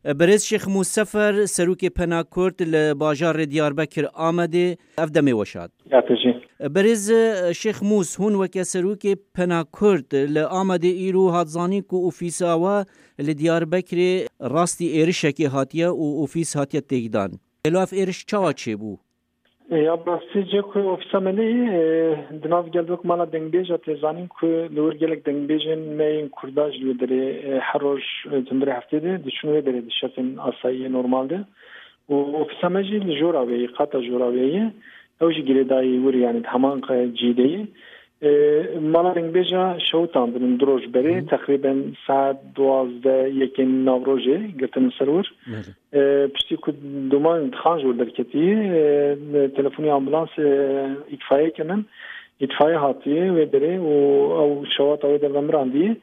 برز شیخ موسفر سروک پنا کرد لباجار دیاربکر آمده افدمی وشاد. برز شیخ موس هون وکه سروک پنا کرد لآمده ایرو هاتزانی که اوفیس آوا لدیاربکر راستی ایرشکی هاتیه و اوفیس هاتیه تیگدان. الاف ایرش چاوا چه بو؟ یا براستی جه که اوفیس عملی دناف گلدوک مالا دنگبیج اتزانیم که لور گلک دنگبیجن مین کرداج لو داره هر روز تندره هفته ده دشونوه داره دشتن آسایی نرمال ده و اوفیس عملی لجوراوی قطع جوراویه اوجی گریدایی وری یعنی همان جیده مالا دنگبیجا شوتان دارن دروج بره تقریبا ساعت 12:01 نوروزه گرتن سرور پشتی که دومان خانج ور درکتی تلفنی آمبولانس اطفائیه کنن اطفائیه هاتیه و بره و او شوات او در ومراندیه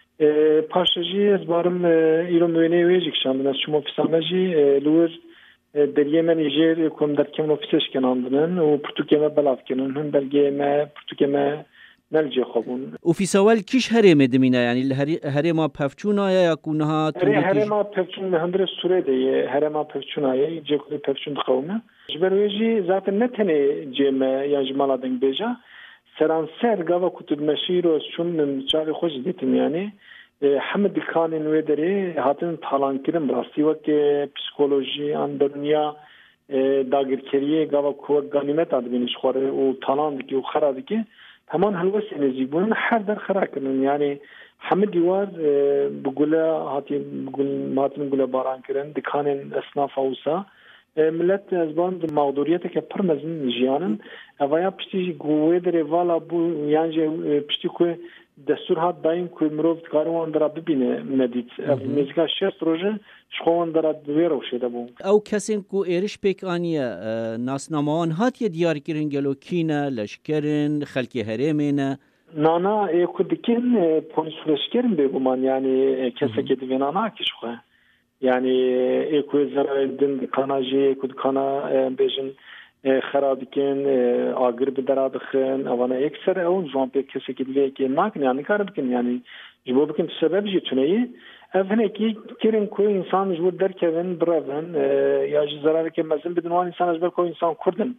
پاشجی از بارم ایرو موینه ویجی کشاندن از شما فیسامجی لور دریه من ایجر کم در کم نفسش کناندنن و پرتوکمه بلاف کنن هم بلگه ما پرتوکمه نلجی خوبون اوفیسوال کیش هرم دمینه یعنی هرم پفچونه یا کونها هرم پفچون هندر سوره دیه هرم پفچونه جکوی پفچون قومه جبرویجی ذات نتنه جمع یا جمالا دنگ بیجا سرانسر گاوا کتب مشیر و شون چاقی خوش دیتم یعنی حمد کانین و دری هاتن تالان کردن براستی وقت پسیکولوژی اندرونیا داگرکریه گاوا کوک گانیمت آدمینش خوره و تالان دکی و خرا دکی همان هلوس نزیبون هر در خرا کردن یعنی همه دیوار بگوله هاتن گوله باران کردن دکانین اصناف اوسا ملت از باند مقدوریت که پرمزن جیانن اویا پشتی گوه داره والا بو یعنی پشتی که دستور هات دایم که مروفت کاروان داره ببینه ندید میزگاه 6 روزه شخوان داره دویره وشده بو او کسین که ایرش پیک آنیه ناسنامان هات یه دیار کرن گلو کینه لشکرن خلکی هرمینه نانا که دکن پولیس لشکرن بگومان یعنی کسی که دوی نانا کش خواه یعنی که زرای دن کاناجی که کانا بیشن خراب کن آگر بدراد خن اونا اکثر اون جوان به کسی که دیگه که ناکنه یعنی کار بکن یعنی جواب بکن سبب جتونه افنه کی کرن کو انسان جو در کردن برادن یا زراره که مثلا بدون وان انسان از بر کو انسان کردن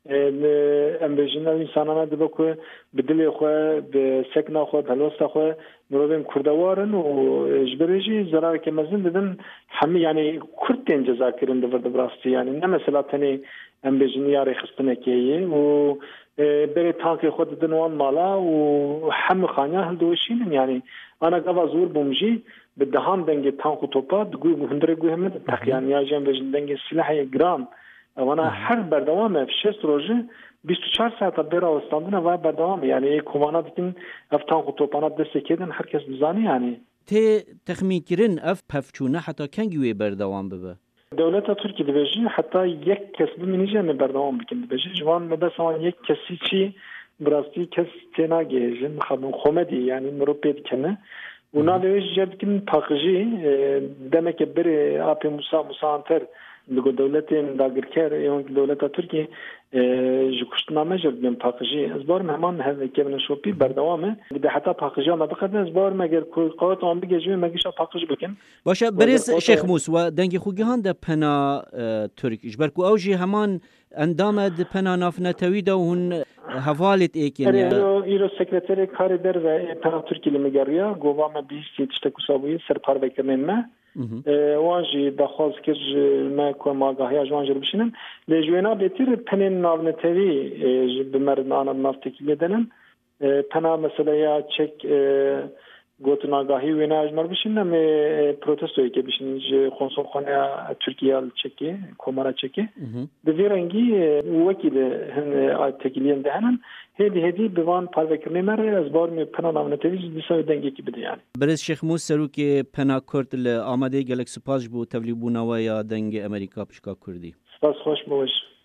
ام بیشن انسانانه دبا کو بدل خو به سکنا خو دلوستا خو مرودن کردوارن و جبرجی زراره که مثلا بدن همه یعنی کردن جزا کردن در براستی یعنی نه مثلا تنی ام بجنیاری خستنه کیه و بری تانک خود دنوان مالا و هم خانه هندوشین یعنی انا قبل زور بومجی بدهان دنگ تانک و توپات گوی هندره گوی هم تقیان یا جنب دنگ سلاح گرام وانا هر بردوام في 6 روزه 24 ساعت برا استاندن و بردوام یعنی کمانات کن اف تانک و توپانات دست کردن هر کس بزانی یعنی تی تخمین کرن اف پفچونه حتی کنگوی بردوام ببه دولت ترکیه دبیجی حتی یک کس بمینیجه می بردوام بکن دبیجی جوان مبسان یک کسی چی براستی کس تناگه جن خدم خمدی یعنی مروپید کنه و نادویش جد کن پاکجی دمک بری آب مسانتر دو دولت داگرکر ایون دولت ترکیه جکشتنامه جد من پاکجی از بار مهمان هر کبن شوپی بردوامه به حتی پاکجی ما بقدر از بار مگر قوت آن بگیجی مگیش پاکج بکن باشه برز شیخ موس و دنگ خوگی هان ده پنا ترک اجبرکو اوجی همان اندام ده پنا نافنتوی ده هون حوالت ایکن ایرو سکرتری کاری در و پنا ترکی لمگریا گوام بیستی تشتکو سابوی سرپار بکنن ما وانجی دخواست کج ما کوم آگاهی جوانجر بشینن لجوینا بهتر پنین ناونتوی بمرد آن نافتکی بدنن پنا مثلا یا چک گوتن آگاهی و نه اجمر بشینن می پروتستوی که بشینن ج خونسون خانه ترکیه چکی کومارا چکی دویرنگی وکیل هن تکلیان دهنن هدی بوان پاروکرنی مره از بار می پنا ناونتوی دیسای دنگی کی بده یعنی برز شیخ موس سروک پنا کرد ل آماده گلکس پاش بو تولیبونا و یا دنگ امریکا پشکا کردی سپاس خوش باش